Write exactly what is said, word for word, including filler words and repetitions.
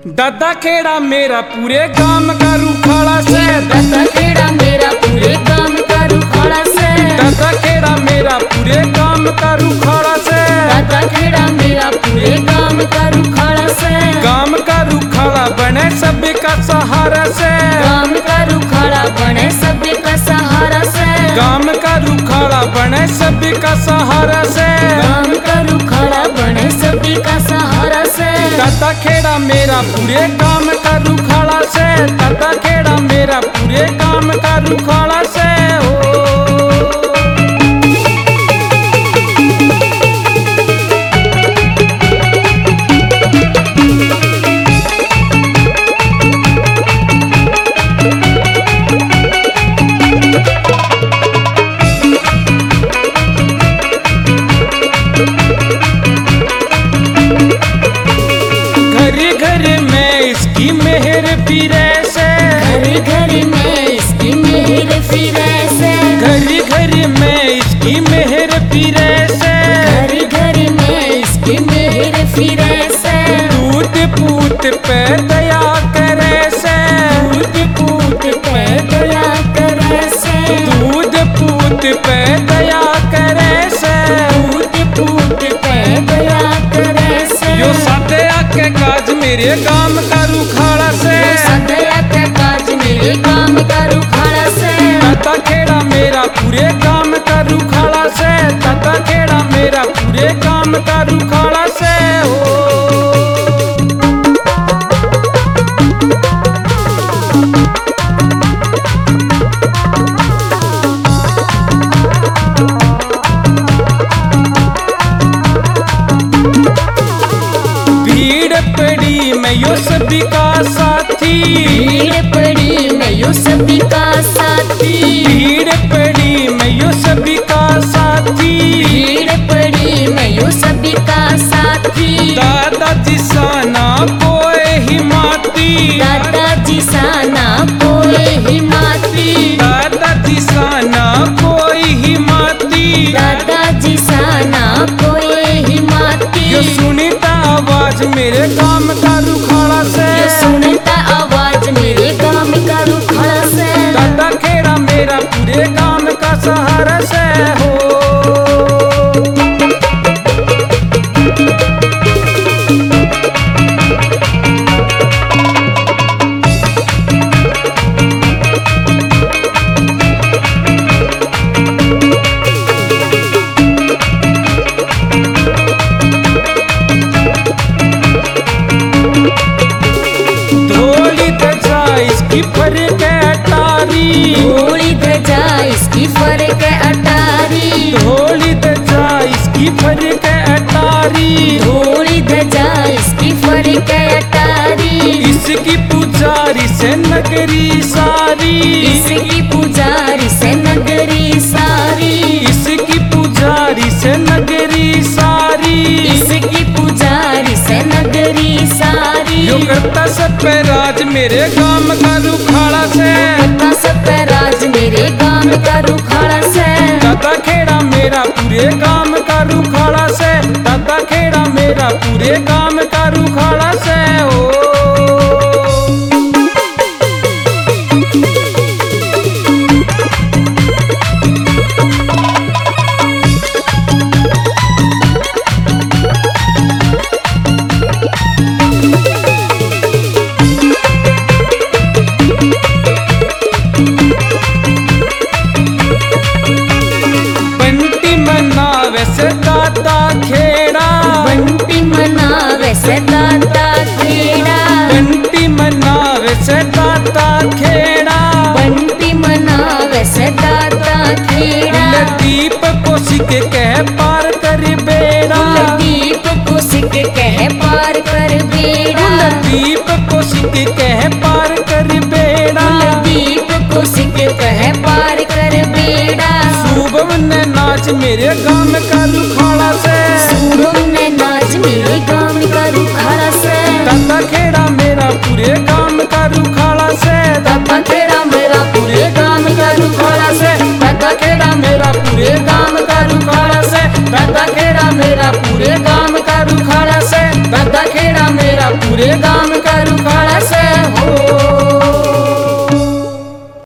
दादा खेड़ा मेरा पूरे गांव का रुखाड़ा से, दादा खेड़ा मेरा पूरे गांव का रुखाड़ा से, दादा खेड़ा मेरा पूरे गांव का रुखाड़ा से, दादा खेड़ा मेरा पूरे गांव का रुखाड़ा से, गांव का रुखाड़ा बने सभी का सहारा से, गांव का रुखाड़ा बने सभी का सहारा से, गांव का रुखाड़ा बने सभी का सहारा से, गांव का रुखाड़ा बने सभी का सहारा से, दादा खेड़ा मेरा पूरे गांव का रुखाड़ा से, दादा खेड़ा मेरा पूरे गांव का रुखाड़ा से हो। घरे घरे में इसकी मेहर फिरे से, घरे घरे में इसकी मेहर फिरे से, घरे घरे में इसकी मेहर फिरे से, घरे घरे में इसकी मेहर फिरे से, दूध पूत पे दया करे से, दूध पूत पे दया करे से, दूध पूत पे दया करे से, दूध पूत पे दया करे से, यो साथे आके काज मेरे गांव का रुखाड़ा से, सदया के काज मेरे काम का रुखाड़ा से, दादा खेड़ा मेरा पूरे गांव का रुखाड़ा से, दादा खेड़ा मेरा पूरे गांव का रुखाड़ा से हो। भीड़ पड़ी मैं यो सभी का साथी, भीड़ पड़ी मैं यो सभी का साथी, भीड़ पड़ी मैं यो सभी का साथी, भीड़ पड़ी मैं यो सभी का साथी, दादाजी साना कोई हिमाती, दादाजी साना कोई हिमाती, दादाजी साना कोई हिमाती, दादाजी साना कोई हिमाती, यो सुनीता आवाज मेरे गांव का रुखाड़ा से, ये सुनता आवाज मेरे गांव का रुखाड़ा से, दादा खेड़ा मेरा पूरे गांव का सहारा से हो। धोली ध्वजा इसकी फर के अटारी, धूली ध्वजा इसकी फर के अटारी, धोली ध्वजा इसकी फर के अटारी, धूली ध्वजा इसकी फर के अटारी, इसकी पुजारी से नगरी सारी, इसकी पुजारी से नगरी सारी, इसकी पुजारी से नगरी सारी, इसकी पुजारी से नगरी सारी, यो करता सब पे राज मेरे गांव का रुखाड़ा से, करता सब पे राज मेरे गांव का रुखाड़ा से, दादा खेड़ा मेरा पूरे गांव का रुखाड़ा से, दादा खेड़ा मेरा पूरे गांव का रुखाड़ा से हो। बंटी मनावे से दादा खेड़ा, बंटी मनावे से दादा खेड़ा, बंटी मनावे से दादा खेड़ा, बंटी मनावे से दादा खेड़ा, दीप को सिक कह पार कर बेड़ा, दीप को सिक कह पार कर बेड़ा, दीप को सिक कह पार कर बेड़ा, दीप को सिक कह पार कर बेड़ा, शुभम ने नाच मेरे गांव का रुखाड़ा से, शुभम ने नाच मेरे गांव का रुखाड़ा से, दादा खेड़ा मेरा पूरे गांव का रुखाड़ा से, दादा खेड़ा मेरा पूरे गांव का रुखाड़ा से, दादा खेड़ा मेरा पूरे गांव का रुखाड़ा से, दादा खेड़ा मेरा पूरे गांव का रुखाड़ा से, दादा खेड़ा मेरा पूरे गांव का